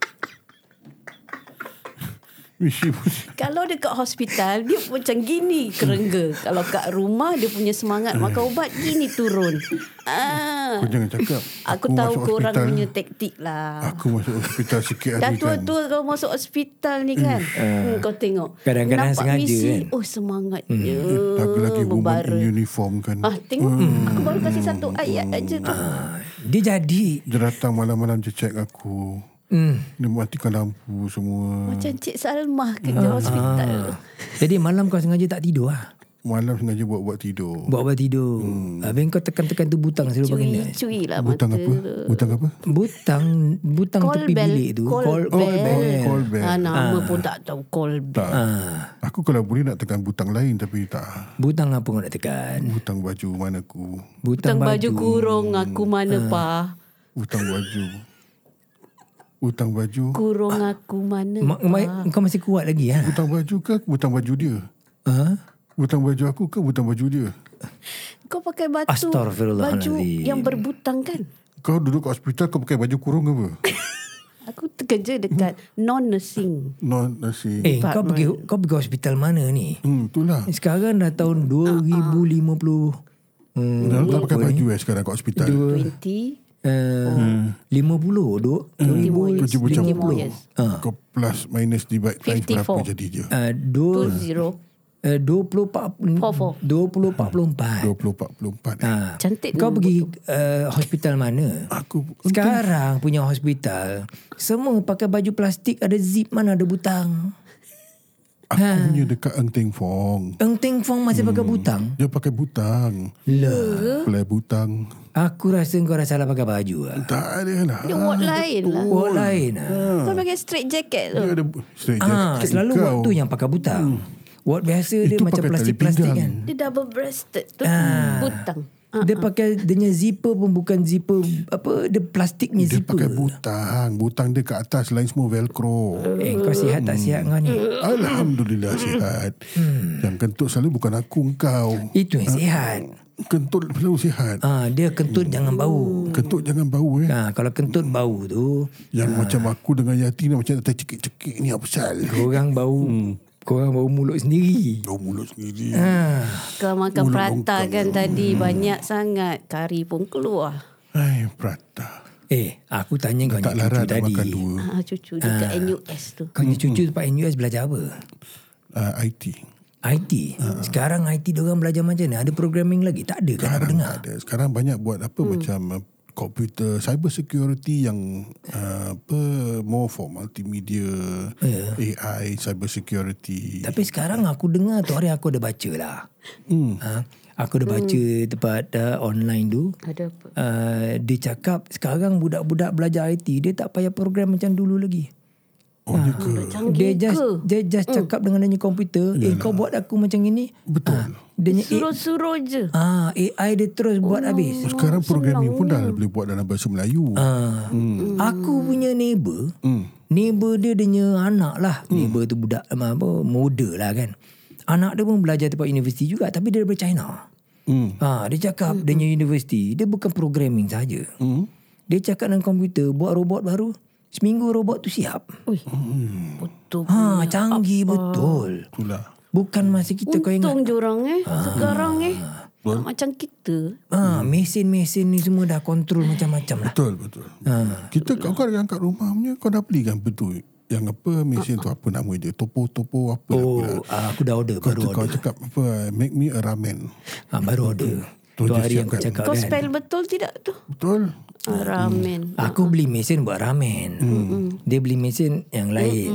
Speaker 1: Misi pusat.
Speaker 3: Kalau dekat hospital dia macam gini kerengga. Kalau kat rumah dia punya semangat makan ubat gini turun. Ah.
Speaker 1: Kau jangan cakap.
Speaker 3: Aku, tahu
Speaker 1: masuk
Speaker 3: korang
Speaker 1: hospital,
Speaker 3: punya taktik lah.
Speaker 1: Aku masuk hospital sikit
Speaker 3: Dah
Speaker 1: hari kan.
Speaker 3: tua-tua kau masuk hospital ni kan. Hmm, kau tengok.
Speaker 2: Kadang-kadang
Speaker 3: Nampak
Speaker 2: sengaja
Speaker 3: misi,
Speaker 2: kan?
Speaker 3: oh semangatnya.
Speaker 1: Lagi-lagi woman
Speaker 3: membara.
Speaker 1: in uniform kan.
Speaker 3: Ah, tengok. Aku baru kasih satu ayat aja tu.
Speaker 2: Ah, dia jadi.
Speaker 1: Dia datang malam-malam je check aku.
Speaker 2: Hmm.
Speaker 1: Dia matikan lampu semua.
Speaker 3: Macam Cik Salmah kerja hospital.
Speaker 2: Ah. Jadi malam kau sengaja tak tidur lah?
Speaker 1: Malam sengaja buat-buat tidur.
Speaker 2: Buat apa tidur? Hmm. Habis kau tekan-tekan tu butang selalu pakai ni.
Speaker 3: Cui-cui lah
Speaker 1: Butang
Speaker 3: mata.
Speaker 1: apa? Butang apa?
Speaker 2: Butang Butang
Speaker 3: Call
Speaker 2: tepi
Speaker 3: bell.
Speaker 2: bilik tu.
Speaker 3: Call,
Speaker 2: Call,
Speaker 3: bell.
Speaker 1: bell. Call bell.
Speaker 3: Ah, nama pun tak tahu. Call bell.
Speaker 1: Tak.
Speaker 2: Ah,
Speaker 1: Aku kalau boleh nak tekan butang lain tapi tak.
Speaker 2: butang apa kau nak tekan?
Speaker 1: Butang baju mana aku.
Speaker 3: Butang baju kurung aku mana
Speaker 2: Ah.
Speaker 3: pa.
Speaker 1: Butang baju. Butang baju.
Speaker 3: Kurung aku mana
Speaker 2: Ma-
Speaker 3: pa.
Speaker 2: ma- kau masih kuat lagi ha?
Speaker 1: Butang baju ke butang baju dia?
Speaker 2: Ha?
Speaker 1: Butang baju aku ke butang baju dia?
Speaker 3: Kau pakai batu. Baju
Speaker 2: Astaghfirullahaladzim.
Speaker 3: yang berbutang kan?
Speaker 1: Kau duduk kat hospital kau pakai baju kurung apa?
Speaker 3: Aku kerja dekat non-nursing.
Speaker 1: Non nasi.
Speaker 2: Eh kau
Speaker 3: Department.
Speaker 2: pergi Kau pergi hospital mana ni?
Speaker 1: Hmm, itulah.
Speaker 2: Sekarang dah tahun dua ribu lima puluh Hmm,
Speaker 1: Dah tak pakai baju eh sekarang kat hospital.
Speaker 3: twenty
Speaker 2: Uh, lima puluh duk.
Speaker 3: twenty more years.
Speaker 1: Tujuh
Speaker 3: twenty
Speaker 1: macam
Speaker 3: more years.
Speaker 1: Kau plus minus divide times berapa
Speaker 3: fifty-four.
Speaker 1: jadi dia?
Speaker 2: Uh,
Speaker 3: Two
Speaker 2: dua,
Speaker 3: zero.
Speaker 2: uh, dua puluh empat
Speaker 3: Four, four.
Speaker 2: dua puluh empat puluh empat.
Speaker 1: dua puluh empat puluh empat eh.
Speaker 2: Ha.
Speaker 3: Cantik
Speaker 2: Kau
Speaker 3: tu,
Speaker 2: pergi uh, hospital mana?
Speaker 1: Aku
Speaker 2: Sekarang punya hospital semua pakai baju plastik, ada zip, mana ada butang.
Speaker 1: Aku punya dekat Ng Teng Fong.
Speaker 2: Eng Teng Fong masih pakai butang.
Speaker 1: Dia pakai butang.
Speaker 2: Lah,
Speaker 1: Play butang.
Speaker 2: aku rasa kau dah salah pakai baju lah.
Speaker 1: Tak ada lah.
Speaker 3: Dia ward lain lah.
Speaker 2: Ward lain lah.
Speaker 3: Kau pakai straight jacket tu.
Speaker 1: Dia ada straight
Speaker 2: Ah,
Speaker 1: jacket.
Speaker 2: selalu
Speaker 1: Kau.
Speaker 2: ward tu yang pakai butang. Ward biasa dia
Speaker 1: Itu
Speaker 2: macam
Speaker 1: pakai tali
Speaker 2: plastik-plastik
Speaker 1: pinggang.
Speaker 2: kan.
Speaker 3: Dia double breasted tu.
Speaker 2: Ah.
Speaker 3: Butang.
Speaker 2: Dia pakai dia punya zipper pun bukan zipper apa, dia plastiknya
Speaker 1: Dia
Speaker 2: zipper.
Speaker 1: pakai butang. Butang dia kat atas, lain semua velcro.
Speaker 2: Eh, kau sihat tak sihat kau ni?
Speaker 1: Alhamdulillah sihat. Yang kentut selalu bukan aku, engkau.
Speaker 2: Itu yang sihat.
Speaker 1: Kentut selalu sihat.
Speaker 2: Ah, dia kentut jangan bau.
Speaker 1: Kentut jangan bau eh.
Speaker 2: Ah, kalau kentut bau tu,
Speaker 1: Yang macam aku dengan Yati ni macam tak cekik-cekik ni apa pasal?
Speaker 2: korang bau korang bau mulut sendiri.
Speaker 1: Bau mulut sendiri.
Speaker 2: Ah,
Speaker 3: Kau makan
Speaker 1: Mulut
Speaker 3: prata
Speaker 1: longkang.
Speaker 3: kan tadi. Banyak sangat. Kari pun keluar.
Speaker 1: Hai, prata.
Speaker 2: eh, aku tanya kau
Speaker 1: Tak
Speaker 2: ni
Speaker 1: larat
Speaker 2: cucu
Speaker 1: nak
Speaker 2: tadi.
Speaker 1: makan dua.
Speaker 3: Ah, cucu dekat N U S tu.
Speaker 2: Kau ni cucu tempat N U S belajar apa?
Speaker 1: Uh, I T.
Speaker 2: I T. Sekarang I T diorang belajar macam mana? Ada programming lagi? Tak ada kan aku
Speaker 1: Sekarang
Speaker 2: dengar.
Speaker 1: tak ada. Sekarang banyak buat apa hmm. macam uh, komputer cyber security yang uh, apa more for multimedia, yeah. A I, cyber security.
Speaker 2: Tapi sekarang aku dengar tu hari aku ada baca lah.
Speaker 1: Hmm.
Speaker 2: Ha? Aku ada baca hmm. tempat uh, online tu.
Speaker 3: Ada apa?
Speaker 2: Uh, dia cakap sekarang budak-budak belajar I T dia tak payah program macam dulu lagi.
Speaker 1: Oh, ha. ke?
Speaker 2: Dia just
Speaker 3: ke?
Speaker 2: dia just cakap dengan dia punya komputer, eh kau buat aku macam ini.
Speaker 1: Betul.
Speaker 2: Ha, dia punya
Speaker 3: Suruh-suruh je.
Speaker 2: ah A I dia terus buat habis.
Speaker 1: Sekarang programming pun dah boleh buat dalam bahasa Melayu.
Speaker 2: Ah, hmm. Aku punya neighbor,
Speaker 1: Hmm.
Speaker 2: neighbor dia dia punya anak lah. Hmm. Neighbor tu budak apa muda lah kan. Anak dia pun belajar tempat universiti juga tapi dia daripada China.
Speaker 1: Hmm.
Speaker 2: Ha, dia cakap hmm. dia punya universiti dia bukan programming saja.
Speaker 1: Hmm.
Speaker 2: Dia cakap dengan komputer buat robot baru. Seminggu robot tu siap.
Speaker 3: Ui, betul.
Speaker 2: Ha, canggih betul.
Speaker 1: Itulah.
Speaker 2: Bukan masa kita kau ingat.
Speaker 3: Untung diorang eh. Sekarang eh. Tak macam kita.
Speaker 2: Ha, mesin-mesin ni semua dah kontrol macam-macam lah.
Speaker 1: Betul, betul. Ha. Kita kau kan yang kat rumah punya kau dah beli kan betul. Yang apa mesin tu apa nama dia? Topo-topo apa
Speaker 2: Oh,
Speaker 1: apa.
Speaker 2: ah, aku dah order
Speaker 1: Kau,
Speaker 2: baru
Speaker 1: kau
Speaker 2: order.
Speaker 1: cakap apa? Make me a ramen.
Speaker 2: Ha, baru order.
Speaker 1: Tu
Speaker 2: Tu
Speaker 1: dia
Speaker 2: hari yang aku
Speaker 1: siapkan.
Speaker 2: cakap
Speaker 3: Kau
Speaker 2: kan.
Speaker 3: spell betul tidak tu?
Speaker 1: Betul.
Speaker 3: Ah, ramen.
Speaker 2: Aku beli mesin buat ramen. Hmm. Dia beli mesin yang lain.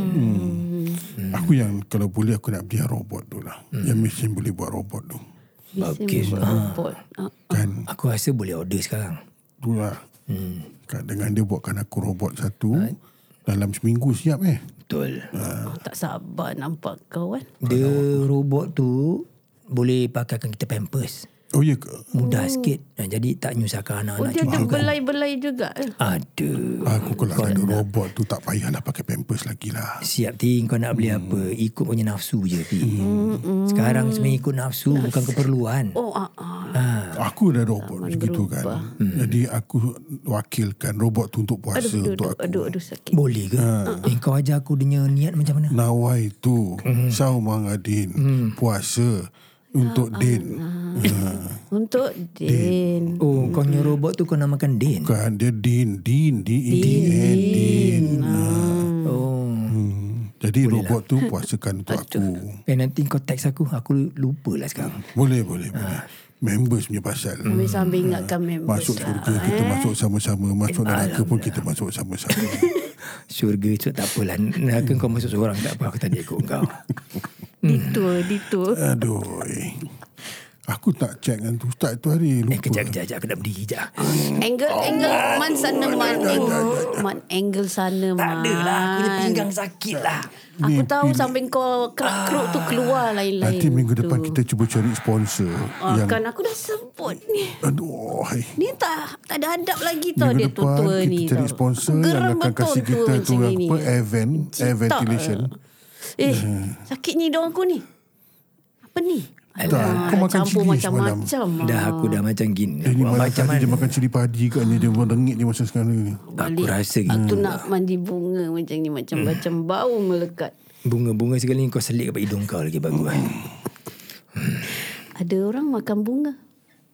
Speaker 1: Hmm. Aku yang kalau boleh aku nak beli yang robot tu lah. Hmm. Yang mesin boleh buat robot tu.
Speaker 3: Mesin
Speaker 2: Okey.
Speaker 3: robot. Ah.
Speaker 1: Kan
Speaker 2: Aku rasa boleh order sekarang.
Speaker 1: tu lah.
Speaker 2: Hmm.
Speaker 1: Kan dengan dia buatkan aku robot satu. Dalam seminggu siap eh.
Speaker 2: Betul.
Speaker 3: Oh, tak sabar nampak kau kan.
Speaker 2: Dia robot tu boleh pakaikan kita pampers.
Speaker 1: Oh ya ke?
Speaker 2: Mudah sikit. Ha, jadi tak nyusahkan
Speaker 3: Oh,
Speaker 2: anak-anak
Speaker 3: dia ada
Speaker 2: cucu kan.
Speaker 3: belai-belai juga. eh.
Speaker 2: Ada.
Speaker 1: Aku kalau ada robot tu tak payahlah pakai pampers lagi lah.
Speaker 2: Siap Ti, kau nak beli apa? Ikut punya nafsu je Ti. Sekarang sebenarnya ikut nafsu bukan keperluan.
Speaker 3: Oh, ah, ah.
Speaker 2: Ha.
Speaker 1: Aku ada robot begitu kan. Jadi aku wakilkan robot tu untuk puasa
Speaker 3: Aduh,
Speaker 1: untuk
Speaker 3: aduh,
Speaker 1: aku.
Speaker 3: aduh, aduh, sakit.
Speaker 2: Boleh ke? Eh, kau ajar aku dia niat macam mana?
Speaker 1: Nawai tu Saumangadin puasa untuk Din.
Speaker 3: Untuk Din.
Speaker 2: Oh, kau punya robot tu kau namakan Din.
Speaker 1: Bukan dia Din, Din, D I N Din.
Speaker 2: Oh.
Speaker 1: Hmm. Jadi robot tu puasakan untuk aku.
Speaker 2: Eh, nanti kau teks aku. Aku lupa lah sekarang.
Speaker 1: Boleh, boleh, boleh. Members punya pasal.
Speaker 3: Habis sambil ingatkan members
Speaker 1: Masuk
Speaker 3: lah.
Speaker 1: surga kita masuk sama-sama. Masuk neraka pun kita masuk sama-sama.
Speaker 2: Syurga tu tak apalah. Neraka kau masuk seorang tak apa. Aku tak ada ikut kau.
Speaker 3: Detour, detour.
Speaker 1: Aduh. eh. Aku tak check dengan tu Ustaz tu hari. Lupa.
Speaker 2: Eh, kejap, kejap, kejap. Aku nak berdiri kejap.
Speaker 3: Angle, angle. Man sana, man angle. Man angle sana, man.
Speaker 2: Tak ada lah. Aku punya pinggang sakit lah.
Speaker 3: Aku
Speaker 1: Ni
Speaker 3: tahu
Speaker 1: pilih-
Speaker 3: sampai kau keruk tu keluar lain-lain.
Speaker 1: Nanti minggu
Speaker 3: tu.
Speaker 1: depan kita cuba cari sponsor.
Speaker 3: Ah,
Speaker 1: yang
Speaker 3: kan aku dah sebut ni.
Speaker 1: Aduh. hai.
Speaker 3: Ni tak tak ada adab lagi tau
Speaker 1: Minggu
Speaker 3: dia
Speaker 1: depan
Speaker 3: tua-tua
Speaker 1: kita
Speaker 3: ni
Speaker 1: cari
Speaker 3: tau.
Speaker 1: sponsor
Speaker 3: Geram
Speaker 1: yang akan
Speaker 3: betul
Speaker 1: kasih
Speaker 3: tua
Speaker 1: kita tu
Speaker 3: macam ini.
Speaker 1: apa air vent, air
Speaker 3: Cita.
Speaker 1: ventilation.
Speaker 3: Eh, sakit ni dong aku ni. Apa ni?
Speaker 1: Tak, kau makan
Speaker 3: campur
Speaker 1: cili
Speaker 3: macam-macam.
Speaker 2: Dah aku dah macam gini.
Speaker 1: Eh, ni
Speaker 2: Buat
Speaker 1: malam
Speaker 2: macam
Speaker 1: tadi
Speaker 2: mana?
Speaker 1: dia makan cili padi kat ni. Dia merengit dia masa sekarang ni.
Speaker 2: Aku rasa
Speaker 3: Aku
Speaker 2: gitu.
Speaker 3: nak mandi bunga macam ni. Macam-macam bau melekat.
Speaker 2: Bunga-bunga sekali ni kau selit kat hidung kau lagi bagus.
Speaker 3: Ada orang makan bunga.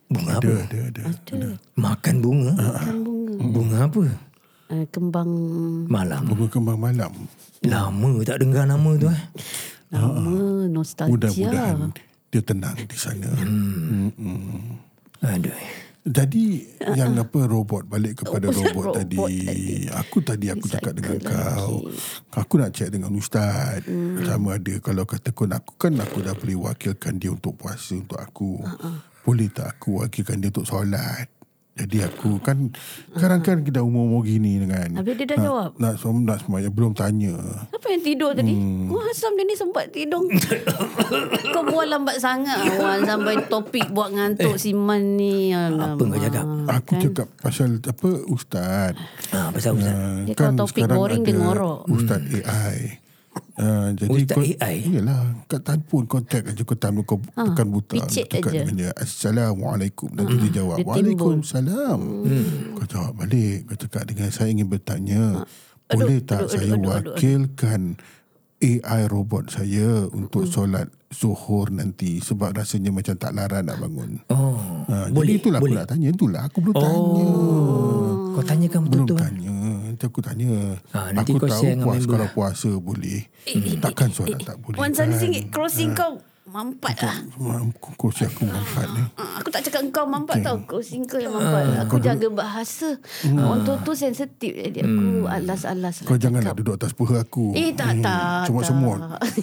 Speaker 2: Bunga
Speaker 1: Ada,
Speaker 2: apa?
Speaker 1: ada, ada.
Speaker 3: Ada.
Speaker 2: Makan bunga?
Speaker 3: Makan bunga.
Speaker 2: Bunga apa?
Speaker 3: Uh, kembang
Speaker 2: Malam.
Speaker 1: Bunga kembang malam.
Speaker 2: Lama tak dengar nama tu eh.
Speaker 3: nama nostalgia.
Speaker 1: Mudah-mudahan dia tenang di sana. Hmm. Hmm.
Speaker 2: Aduh.
Speaker 1: Jadi yang apa robot balik kepada
Speaker 3: Oh,
Speaker 1: robot,
Speaker 3: robot
Speaker 1: tadi.
Speaker 3: tadi.
Speaker 1: Aku tadi aku cakap dengan
Speaker 3: Recycle
Speaker 1: kau. Aku nak cek dengan ustaz. Hmm. Sama ada kalau kata kau aku kan aku dah boleh wakilkan dia untuk puasa untuk aku. Uh-uh. Boleh tak aku wakilkan dia untuk solat? Jadi aku kan sekarang kan kita umur-umur gini kan.
Speaker 3: Habis dia dah
Speaker 1: nak,
Speaker 3: jawab?
Speaker 1: Nak som nak semuanya belum tanya.
Speaker 3: Siapa yang tidur tadi? Hmm. Wah, Hasam dia ni sempat tidur. Kau buat lambat sangat Wan, sampai topik buat ngantuk si Man ni. Alamak.
Speaker 2: Apa kau cakap?
Speaker 1: Aku kan? cakap pasal apa ustaz.
Speaker 2: Ah, pasal Ustaz.
Speaker 1: Uh,
Speaker 3: Dia kalau topik boring dia ngorok.
Speaker 1: Ustaz hmm. A I. Uh, jadi
Speaker 2: Ustaz
Speaker 1: kau,
Speaker 2: A I?
Speaker 1: Iyalah, kat telefon kontak aja kau tamu kau ha, tekan butang,
Speaker 3: picit
Speaker 1: tekan
Speaker 3: aja.
Speaker 1: dengan dia Assalamualaikum, nanti
Speaker 3: Ha,
Speaker 1: dia jawab
Speaker 3: dia
Speaker 1: Waalaikumsalam. Hmm. Kau jawab balik, kau cakap dengan saya ingin bertanya,
Speaker 3: Ha.
Speaker 1: boleh
Speaker 3: Aduh,
Speaker 1: tak
Speaker 3: aduh,
Speaker 1: saya
Speaker 3: aduh, aduh, aduh.
Speaker 1: wakilkan A I robot saya untuk hmm. solat zuhur nanti sebab rasanya macam tak larat nak bangun.
Speaker 2: Oh.
Speaker 1: Ha,
Speaker 2: boleh,
Speaker 1: jadi itulah
Speaker 2: boleh.
Speaker 1: aku nak tanya, itulah aku belum
Speaker 2: Oh.
Speaker 1: tanya.
Speaker 2: Kau tanyakan
Speaker 1: Belum
Speaker 2: betul-betul.
Speaker 1: tanya. Nanti aku tanya.
Speaker 2: Ha, nanti
Speaker 1: aku
Speaker 2: kau
Speaker 1: tahu
Speaker 2: share dengan
Speaker 1: puas
Speaker 2: member.
Speaker 1: kalau puasa boleh. Hmm, takkan solat tak boleh.
Speaker 3: Wan sana singgit crossing kau mampat lah.
Speaker 1: Kursi aku mampat ni.
Speaker 3: Ah, Aku tak cakap kau mampat tau. Crossing kau yang mampat. Aku jaga bahasa. Orang tu tu sensitif. Jadi aku alas-alas lah
Speaker 1: Kau janganlah
Speaker 3: cakap.
Speaker 1: duduk atas paha aku.
Speaker 3: Eh tak tak.
Speaker 1: Cuma
Speaker 3: tak.
Speaker 1: semut.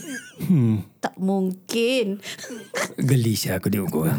Speaker 3: Tak mungkin.
Speaker 2: Gelis aku tengok kau orang.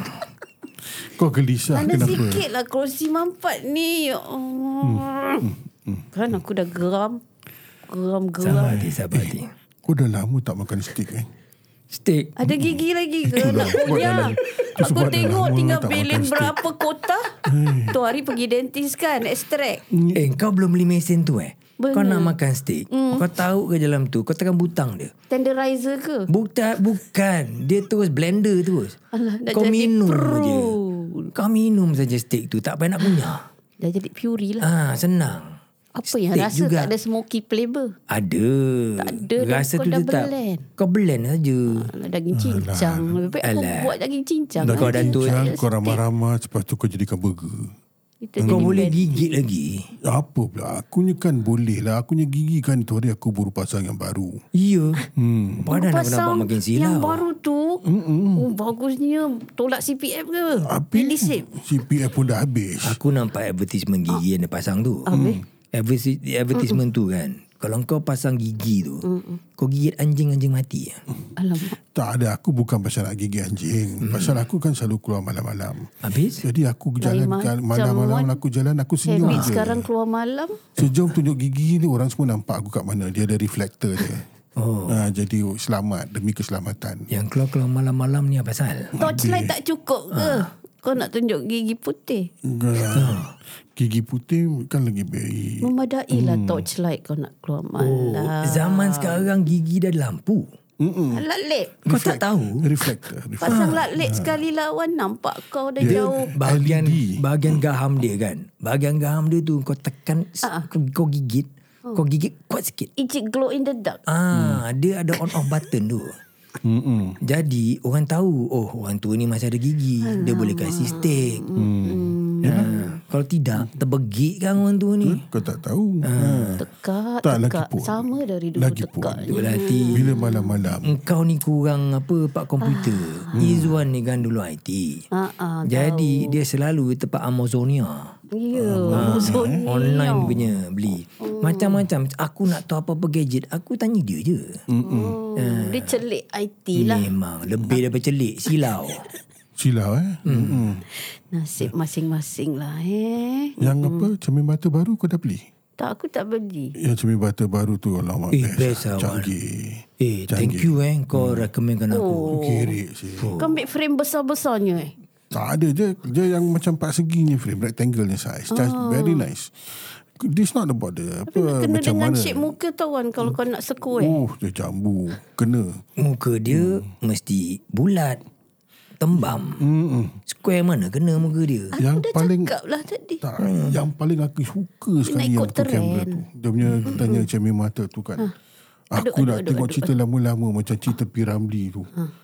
Speaker 1: Kau gelisah
Speaker 3: Mana
Speaker 1: kenapa?
Speaker 3: sikit lah kerusi mampat ni. Ya Allah. Kan aku dah geram. Geram-geram.
Speaker 2: Sabar hati, sabar hati.
Speaker 1: Kau dah lama tak makan steak eh?
Speaker 2: Steak.
Speaker 3: Ada gigi lagi ke?
Speaker 1: Itulah,
Speaker 3: Nak
Speaker 1: sebab
Speaker 3: punya.
Speaker 1: dah lama-
Speaker 3: Aku
Speaker 1: sebab dah
Speaker 3: tengok
Speaker 1: lama
Speaker 3: tinggal
Speaker 1: tak
Speaker 3: bilin
Speaker 1: makan steak.
Speaker 3: berapa kota. Tu hari pergi dentist kan. Ekstrak.
Speaker 2: Eh, kau belum beli mesin tu eh?
Speaker 3: Benar.
Speaker 2: Kau nak makan steak. Mm. Kau tahu ke dalam tu, kau tekan butang dia.
Speaker 3: Tenderizer ke?
Speaker 2: Bukan, bukan. Dia terus blender terus.
Speaker 3: Alah, dah
Speaker 2: Kau
Speaker 3: jadi
Speaker 2: minum
Speaker 3: pro.
Speaker 2: je. Kau minum saja steak tu. Tak payah nak punya.
Speaker 3: Dah jadi puree lah.
Speaker 2: Ah, senang.
Speaker 3: Apa yang
Speaker 2: steak
Speaker 3: rasa
Speaker 2: juga.
Speaker 3: tak ada smoky flavour?
Speaker 2: Ada.
Speaker 3: Tak ada dah,
Speaker 2: Rasa
Speaker 3: kau
Speaker 2: tu
Speaker 3: dah
Speaker 2: tetap.
Speaker 3: blend.
Speaker 2: Kau blend saja.
Speaker 3: Alah, daging cincang. Lebih baik aku
Speaker 2: Alah.
Speaker 3: buat daging cincang.
Speaker 1: Dah
Speaker 2: Kau
Speaker 1: kau
Speaker 2: dah tu-
Speaker 1: cincang, kau ramah-ramah, lepas tu kau jadikan burger.
Speaker 3: Kita
Speaker 2: Kau
Speaker 3: jadi
Speaker 2: boleh
Speaker 3: patty.
Speaker 2: gigit lagi.
Speaker 1: Apa pula? Akunya kan boleh lah. Akunya gigi kan tu hari aku baru pasang yang baru.
Speaker 2: Ya.
Speaker 1: Hmm.
Speaker 2: Badan aku nampak
Speaker 3: Pasang
Speaker 2: makin silau.
Speaker 3: yang baru tu. Oh, bagusnya. Tolak C P F ke?
Speaker 1: Habis
Speaker 3: Medisave.
Speaker 1: C P F pun dah habis.
Speaker 2: Aku nampak advertisement gigi yang dia pasang tu.
Speaker 3: Habis?
Speaker 2: Advertis- Advertisement tu kan. Kalau kau pasang gigi tu, kau gigit anjing-anjing mati.
Speaker 3: Alamak.
Speaker 1: Tak ada, aku bukan pasal nak gigi anjing. Pasal aku kan selalu keluar malam-malam.
Speaker 2: Habis?
Speaker 1: Jadi aku jalan
Speaker 3: macam,
Speaker 1: malam-malam
Speaker 3: Wan.
Speaker 1: aku jalan aku senyum
Speaker 3: Habit
Speaker 1: je.
Speaker 3: sekarang keluar malam.
Speaker 1: Sejauh tunjuk gigi ni orang semua nampak aku kat mana. Dia ada reflektor dia.
Speaker 2: Oh.
Speaker 1: Ha, jadi selamat demi keselamatan.
Speaker 2: Yang keluar-keluar malam-malam ni apa pasal?
Speaker 3: Torchlight tak cukup ke? Kau nak tunjuk gigi putih?
Speaker 1: Enggak. Gigi putih kan lagi baik.
Speaker 3: Memadai lah torchlight kau nak keluar
Speaker 2: Oh,
Speaker 3: malam.
Speaker 2: zaman sekarang gigi dah ada lampu.
Speaker 1: Mm-mm.
Speaker 3: Lat led.
Speaker 2: Kau tak tahu?
Speaker 1: Reflektor. reflektor.
Speaker 3: Pasang lat led sekali lawan nampak kau dah
Speaker 1: Dia-
Speaker 3: jauh.
Speaker 2: Bahagian
Speaker 1: L E D.
Speaker 2: bahagian gaham dia kan. Bahagian gaham dia tu kau tekan
Speaker 3: Ah.
Speaker 2: kau, kau gigit, kau gigit kuat sikit.
Speaker 3: Icik glow in the dark.
Speaker 2: Ah, dia ada on off button tu.
Speaker 1: Mm-mm.
Speaker 2: Jadi orang tahu, oh orang tua ni masih ada gigi, dia boleh kasih steak. Hmm. Ha, kalau tidak, terbegik kan orang tua ni.
Speaker 1: Kau tak tahu. Ha.
Speaker 3: Tekak,
Speaker 1: Tak, lagi
Speaker 3: tekak.
Speaker 1: pun.
Speaker 3: Sama dari dulu
Speaker 1: Lagi pun.
Speaker 3: tekak.
Speaker 2: Betul hati.
Speaker 1: Bila malam-malam.
Speaker 2: Engkau ni kurang apa pak komputer. Izzuan ni kan dulu I T.
Speaker 3: Ah, ah,
Speaker 2: Jadi dia selalu tempat Amazonia.
Speaker 3: Ya,
Speaker 2: Ah,
Speaker 3: Amazonia.
Speaker 2: online punya beli. Macam-macam. Aku nak tahu apa-apa gadget, aku tanya dia je.
Speaker 3: Oh, dia celik I T lah.
Speaker 2: Memang lebih daripada celik, silau.
Speaker 1: Silau eh. Mm-mm.
Speaker 3: Nasib masing-masing lah eh.
Speaker 1: Yang apa? Cermin mata baru kau dah beli?
Speaker 3: Tak, aku tak beli.
Speaker 1: Yang cermin mata baru tu alamak
Speaker 2: Eh,
Speaker 1: best.
Speaker 2: best lah, Wan.
Speaker 1: Canggih.
Speaker 2: Eh, thank you eh kau recommendkan aku.
Speaker 3: Oh.
Speaker 1: Kirik sih.
Speaker 3: Kau ambil frame besar-besarnya eh.
Speaker 1: Tak ada je. Dia yang macam empat seginya frame. Rectangle ni size. Just very nice. This not about the apa,
Speaker 3: Kena
Speaker 1: macam
Speaker 3: dengan
Speaker 1: mana.
Speaker 3: shape muka tau kan. Kalau kau nak square.
Speaker 1: Oh, dia jambu. Kena.
Speaker 2: Muka dia mesti bulat, tembam.
Speaker 1: Mm-mm.
Speaker 2: Square mana kena muka dia?
Speaker 3: Aku
Speaker 1: yang
Speaker 3: dah
Speaker 1: paling-
Speaker 3: cakap lah tadi.
Speaker 1: Tak, yang paling aku suka sekali
Speaker 3: ikut
Speaker 1: yang tu kamera
Speaker 3: trend.
Speaker 1: tu. Dia punya tanya cermin mata tu kan. Aku
Speaker 3: Aduh,
Speaker 1: nak
Speaker 3: aduh,
Speaker 1: tengok
Speaker 3: aduh,
Speaker 1: cerita lama-lama macam cerita Piramli tu.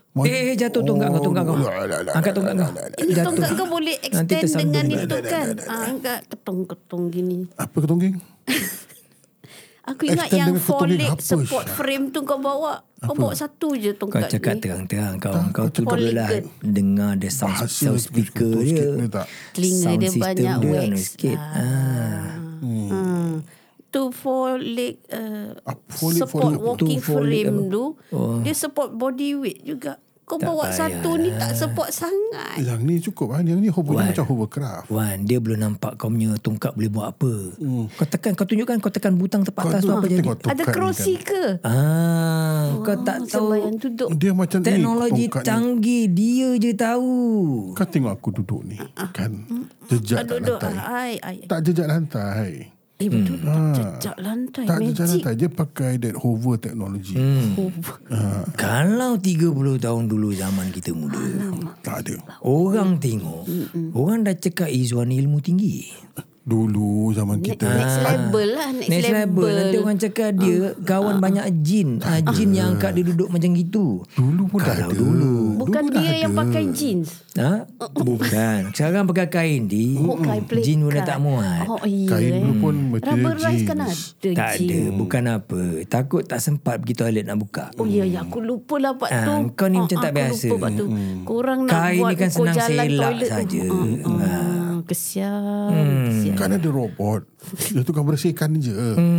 Speaker 2: Eh, eh jatuh tongkat kau, tongkat kau. Angkat tongkat kau.
Speaker 3: Ini tongkat kau boleh
Speaker 2: Nanti
Speaker 3: extend
Speaker 2: tersambung.
Speaker 3: dengan itu kan. Ah, angkat ketong-ketong gini.
Speaker 1: Apa ketongging?
Speaker 3: Aku ingat
Speaker 1: Extend
Speaker 3: yang
Speaker 1: dengan
Speaker 3: four
Speaker 1: ketong
Speaker 3: leg
Speaker 1: apa,
Speaker 3: support
Speaker 1: Syah?
Speaker 3: frame tu kau bawa. Kau bawa satu je
Speaker 2: Kau
Speaker 3: tongkat
Speaker 2: cakap
Speaker 3: ni.
Speaker 2: terang-terang kau. Kau tu
Speaker 3: Four
Speaker 2: dulu lah
Speaker 3: legged.
Speaker 2: dengar the sound,
Speaker 1: Bahasa
Speaker 2: sound speaker
Speaker 1: betul sikit
Speaker 2: dia.
Speaker 1: ni tak?
Speaker 3: Telinga
Speaker 2: Sound
Speaker 3: dia
Speaker 2: system
Speaker 3: banyak
Speaker 2: dia
Speaker 3: wax.
Speaker 2: anu sikit. Ah.
Speaker 3: Hmm. Tu four leg uh,
Speaker 1: Ah, four leg, four
Speaker 3: support
Speaker 1: leg.
Speaker 3: walking
Speaker 2: Tu four leg
Speaker 3: frame
Speaker 2: apa?
Speaker 3: tu.
Speaker 2: Oh.
Speaker 3: Dia support body weight juga. Kau
Speaker 2: Tak
Speaker 3: bawa
Speaker 2: payah
Speaker 3: satu ni
Speaker 2: lah.
Speaker 3: tak support sangat.
Speaker 1: Yang ni cukup kan? Yang ni hover
Speaker 2: Wan.
Speaker 1: macam hovercraft.
Speaker 2: Wan, dia belum nampak kau punya tongkat boleh buat apa. Hmm. Kau tekan, kau tunjukkan kau tekan butang tepat
Speaker 1: Kau
Speaker 2: atas tu
Speaker 1: tu
Speaker 2: apa jadi.
Speaker 1: tengok tongkat
Speaker 3: Ada
Speaker 1: ni
Speaker 3: kerusi
Speaker 1: kan.
Speaker 3: ke?
Speaker 2: Ah, kau tak
Speaker 3: Oh,
Speaker 2: tahu
Speaker 3: sembahyang duduk.
Speaker 1: Dia macam
Speaker 2: teknologi
Speaker 1: ni tongkat ni.
Speaker 2: canggih, dia je tahu.
Speaker 1: Kau tengok aku duduk ni kan. Jejak kat
Speaker 3: Duduk.
Speaker 1: lantai.
Speaker 3: Ai, ai.
Speaker 1: Tak jejak lantai.
Speaker 3: Eh betul
Speaker 1: Ah.
Speaker 3: tak jejak lantai.
Speaker 1: Tak jejak
Speaker 3: Magic.
Speaker 1: lantai. Dia pakai that hover teknologi.
Speaker 3: Oh,
Speaker 2: Kalau tiga puluh tahun dulu zaman kita muda,
Speaker 1: Tak ada.
Speaker 2: orang tengok, orang dah cakap Izwan ni ilmu tinggi.
Speaker 1: Dulu zaman
Speaker 3: Next,
Speaker 1: kita.
Speaker 3: next level lah. Next,
Speaker 2: Next level. Nanti orang cakap dia kawan banyak jin. Ah, jin yang angkat dia duduk macam gitu.
Speaker 1: Dulu pun dah
Speaker 2: Kalau
Speaker 1: ada.
Speaker 2: dulu.
Speaker 3: Bukan
Speaker 1: Dulu dah
Speaker 3: dia yang
Speaker 1: ada.
Speaker 3: pakai jeans.
Speaker 2: Ha? Bukan. Sekarang pakai kain di.
Speaker 3: Oh, kain pelikat.
Speaker 2: Jin pun dah tak muat.
Speaker 3: Oh, iya.
Speaker 1: Kain
Speaker 3: eh.
Speaker 1: dulu pun material
Speaker 3: Rubber rice kan
Speaker 1: jeans.
Speaker 3: ada
Speaker 2: Tak
Speaker 3: jeans.
Speaker 2: ada. Bukan apa. Takut tak sempat pergi toilet nak buka.
Speaker 3: Oh ya, ya aku lupa lah part
Speaker 2: Ah,
Speaker 3: tu.
Speaker 2: kau ni
Speaker 3: Ah,
Speaker 2: macam tak
Speaker 3: aku
Speaker 2: biasa.
Speaker 3: lupa part tu. Korang nak
Speaker 2: Kain
Speaker 3: buat
Speaker 2: ni kan
Speaker 3: ukur
Speaker 2: senang
Speaker 3: jalan
Speaker 2: selak
Speaker 3: toilet tu.
Speaker 2: saja.
Speaker 3: Ah, ah, kesian. kesian.
Speaker 1: Kan ada robot. Dia tukang bersihkan je.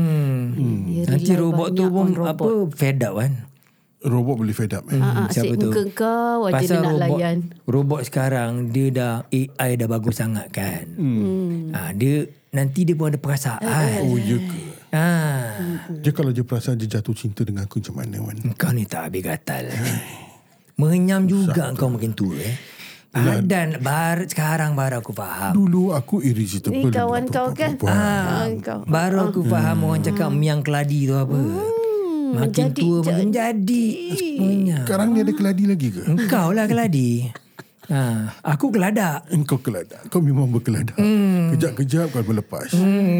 Speaker 2: Hmm.
Speaker 3: Dia
Speaker 2: Nanti
Speaker 3: rely
Speaker 2: robot tu
Speaker 3: banyak
Speaker 2: pun
Speaker 3: on robot.
Speaker 2: apa fed up kan.
Speaker 1: Robot boleh fed up. Eh.
Speaker 3: Ah, ah,
Speaker 2: Siapa
Speaker 3: asyik
Speaker 2: tu?
Speaker 3: muka kau aja dia
Speaker 2: Pasal
Speaker 3: nak
Speaker 2: robot,
Speaker 3: layan.
Speaker 2: robot sekarang dia dah A I dah bagus sangat kan. Hmm. Ha, dia nanti dia pun ada perasaan.
Speaker 1: Oh ya ke?
Speaker 2: Ha.
Speaker 1: Dia kalau dia perasan dia jatuh cinta dengan aku macam mana Wan?
Speaker 2: Kau ni tak habis gatal. Mengenyam juga kau makin tua eh. Ah, dan bar, sekarang baru aku faham.
Speaker 1: Dulu aku irresistible.
Speaker 3: Ni kawan
Speaker 1: dengan
Speaker 3: kau kan?
Speaker 1: perempuan.
Speaker 2: Ah,
Speaker 3: Kawan kau.
Speaker 2: baru aku faham orang cakap miang keladi tu apa. Makin
Speaker 3: jadi-
Speaker 2: tua makin jadi semuanya.
Speaker 1: Sekarang dia ada keladi lagi ke?
Speaker 2: Engkau lah keladi. Ha, aku keladak.
Speaker 1: Engkau keladak. Kau memang berkeladak.
Speaker 2: Hmm.
Speaker 1: Kejap-kejap kau berlepas.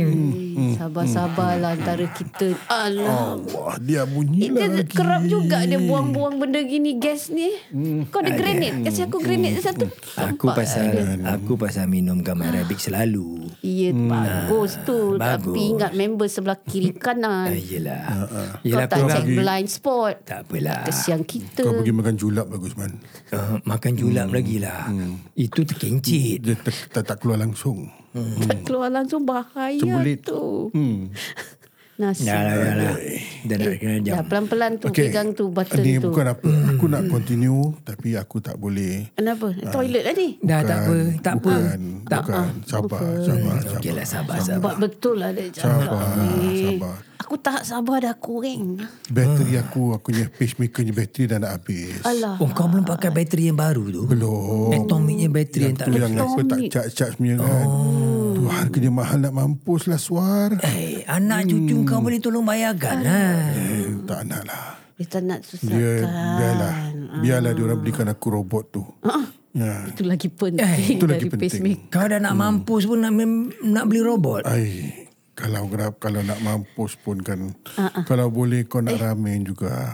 Speaker 3: Hmm, sabar-sabarlah antara kita. Alah.
Speaker 1: Allah, dia bunyi
Speaker 3: Dia
Speaker 1: lagi.
Speaker 3: kerap juga dia buang-buang benda gini gas ni. Kau ada granit. Kasih aku granit satu.
Speaker 2: Aku
Speaker 3: Nampak
Speaker 2: pasal
Speaker 3: ada.
Speaker 2: aku pasal minum gam Arabic selalu.
Speaker 3: Ya bagus tu.
Speaker 2: bagus.
Speaker 3: Tapi ingat member sebelah kiri
Speaker 2: Ah,
Speaker 3: kanan.
Speaker 2: yelah.
Speaker 3: Kau
Speaker 2: Yelah
Speaker 3: tak
Speaker 2: aku
Speaker 3: check
Speaker 1: lagi-
Speaker 3: blind spot.
Speaker 2: tak apalah.
Speaker 3: Kesian kita.
Speaker 1: Kau pergi makan julap bagus man.
Speaker 2: Uh, makan julap lagi lah. Itu terkincit.
Speaker 1: Dia tak, tak, tak keluar langsung.
Speaker 3: Tak keluar langsung bahaya
Speaker 1: Sembelit.
Speaker 3: tu.
Speaker 1: Hmm.
Speaker 3: Nasi.
Speaker 2: Dah lah, dah lah. Dah nak kena
Speaker 3: Dah
Speaker 2: jam.
Speaker 3: pelan-pelan tu
Speaker 1: Okay.
Speaker 3: pegang tu button
Speaker 1: Ni
Speaker 3: tu.
Speaker 1: bukan apa. Aku nak continue tapi aku tak boleh.
Speaker 3: Kenapa? Toilet lah ni.
Speaker 2: Dah tak apa. Tak apa.
Speaker 1: bukan,
Speaker 2: Tak
Speaker 1: Bukan. Sabar, sabar, sabar.
Speaker 2: Okey lah, sabar,
Speaker 3: Sebab
Speaker 2: sabar.
Speaker 3: betul lah dia cakap
Speaker 1: Sabar,
Speaker 3: ni.
Speaker 1: sabar.
Speaker 3: Aku tak sabar dah kurang.
Speaker 1: Bateri aku, aku punya pacemakernya bateri dah nak habis.
Speaker 3: Alah.
Speaker 2: Oh, kau belum pakai bateri yang baru tu?
Speaker 1: Belum.
Speaker 2: Atomicnya bateri yang
Speaker 1: Yang
Speaker 2: tak
Speaker 1: tu yang apa tak
Speaker 3: Atomic.
Speaker 1: charge-charge punya kan. Tu harganya mahal nak mampus lah suar.
Speaker 2: Eh, anak cucu kau boleh tolong bayarkan lah.
Speaker 1: Eh, tak nak lah.
Speaker 3: Dia tak nak susahkan.
Speaker 1: Dia, biarlah. Biarlah dia orang belikan aku robot tu. Ya.
Speaker 3: Itu lagi penting
Speaker 2: Eh,
Speaker 1: itu lagi
Speaker 3: dari
Speaker 1: penting.
Speaker 3: pacemaker.
Speaker 2: Kau dah nak mampus pun nak mem- nak beli robot.
Speaker 1: Ai, kalau gerap, kalau nak mampus pun kan. Kalau boleh kau nak ramen juga.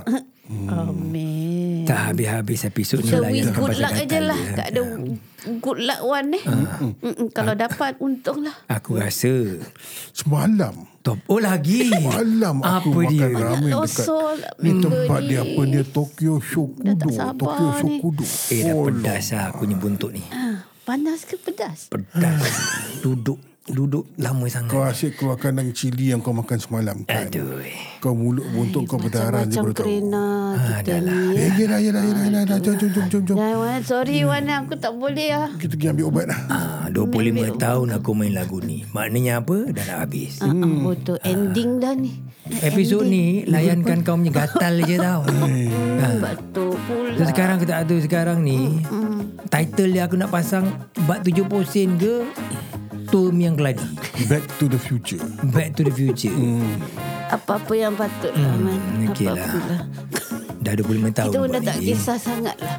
Speaker 3: Amin.
Speaker 2: Tak habis-habis episod ni
Speaker 3: So
Speaker 2: lah.
Speaker 3: wish
Speaker 2: yang
Speaker 3: good
Speaker 2: pasal
Speaker 3: luck
Speaker 2: gatal
Speaker 3: aje lah.
Speaker 2: dia.
Speaker 3: Tak ada good luck one eh. Mm-mm. Kalau dapat untung lah.
Speaker 2: Aku rasa
Speaker 1: Semalam.
Speaker 2: top. Oh lagi.
Speaker 1: Semalam aku
Speaker 2: Apa
Speaker 1: makan
Speaker 2: dia?
Speaker 1: ramen dekat
Speaker 3: Losol
Speaker 1: ni
Speaker 3: member
Speaker 1: tempat
Speaker 3: ni.
Speaker 1: dia apa dia Tokyo
Speaker 3: Dah
Speaker 1: Shokudo.
Speaker 3: tak sabar
Speaker 1: Tokyo
Speaker 3: ni.
Speaker 1: Shokudo.
Speaker 2: Eh dah
Speaker 1: Oh,
Speaker 2: pedas lah aku punya buntut ni.
Speaker 3: Ah, panas ke pedas?
Speaker 2: Pedas. Duduk duduk lama sangat.
Speaker 1: Kau asyik keluarkan yang cili yang kau makan semalam kan.
Speaker 2: Aduh.
Speaker 1: Kau mulut buntut kau berdarah je
Speaker 3: Macam-macam
Speaker 1: baru tahu.
Speaker 3: kerena kita ni.
Speaker 1: Eh, yelah, yelah, yelah, yelah, yelah. Jom, jom, jom, jom, jom.
Speaker 3: Dah, Wan. Sorry Wan, aku tak boleh lah.
Speaker 1: Kita pergi ambil ubat lah.
Speaker 2: Ah, dua puluh lima tahun aku main lagu ni. Maknanya apa? Dah nak habis.
Speaker 3: Ah, ah, betul. Ending dah ni.
Speaker 2: Episod ni layankan kau punya gatal je tau.
Speaker 3: Hmm, betul pula.
Speaker 2: So sekarang kita ada sekarang ni title dia aku nak pasang Bab tujuh puluh sen ke Tom yang keladi.
Speaker 1: Back to the future.
Speaker 2: Back to the future.
Speaker 3: Apa-apa yang patut lah, Man.
Speaker 2: okey lah.
Speaker 3: Apa-apa lah.
Speaker 2: Dah dua puluh lima tahun
Speaker 3: Kita pun dah
Speaker 2: buat
Speaker 3: tak
Speaker 2: ni.
Speaker 3: kisah sangat lah.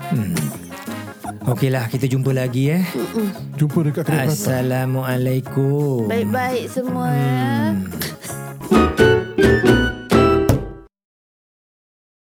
Speaker 2: Okey lah, kita jumpa lagi eh.
Speaker 1: Jumpa dekat kedai prata.
Speaker 2: Assalamualaikum.
Speaker 3: Baik-baik semua.